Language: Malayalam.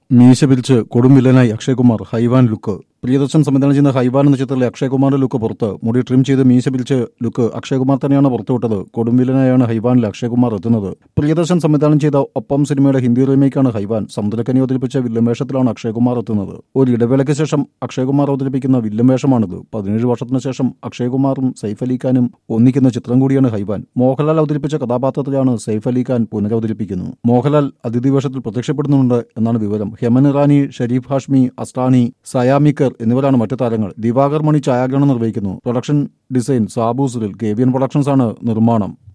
മീശ പിരിച്ച് കൊടും വില്ലനായി അക്ഷയ്കുമാർ ഹൈവാൻ ലുക്ക്. പ്രിയദർശൻ സംവിധാനം ചെയ്യുന്ന ഹൈവാൻ എന്ന ചിത്രത്തിലെ അക്ഷയ്കുമാറിന്റെ ലുക്ക് പുറത്ത്. മുടി ട്രിം ചെയ്ത് മീശ പിരിച്ച് ലുക്ക് അക്ഷയ്കുമാർ തന്നെയാണ് പുറത്തുവിട്ടത്. കൊടും വില്ലനായാണ് ഹൈവാനിൽ അക്ഷയ്കുമാർ എത്തുന്നത്. പ്രിയദർശൻ സംവിധാനം ചെയ്ത ഒപ്പം സിനിമയുടെ ഹിന്ദി റീമേക്കാണ് ഹൈവാൻ. സമുദ്രക്കനി അവതരിപ്പിച്ച വില്ലൻ വേഷത്തിലാണ് അക്ഷയ്കുമാർ എത്തുന്നത്. ഒരു ഇടവേളയ്ക്ക് ശേഷം അക്ഷയ്കുമാർ അവതരിപ്പിക്കുന്ന വില്ലൻ വേഷമാണിത്. 17 വർഷത്തിന് ശേഷം അക്ഷയ്കുമാറും സൈഫ് അലി ഖാനും ഒന്നിക്കുന്ന ചിത്രം കൂടിയാണ് ഹൈവാൻ. മോഹൻലാൽ അവതരിപ്പിച്ച കഥാപാത്രത്തിലാണ് സൈഫ് അലി ഖാൻ പുനരവതരിപ്പിക്കുന്നത്. മോഹൻലാൽ അതിഥി വേഷത്തിൽ പ്രത്യക്ഷപ്പെടുന്നുണ്ട് എന്നാണ് വിവരം. ഹെമൻ ഇറാനി, ഷരീഫ് ഹാഷ്മി, അസ്താനി, സയാമിക്കർ എന്നിവരാണ് മറ്റു താരങ്ങൾ. ദിവാകർ മണി ഛായാഗ്രഹണം നിർവഹിക്കുന്നു. Production design Sabu Sunil. KVN productions ആണ് നിർമ്മാണം.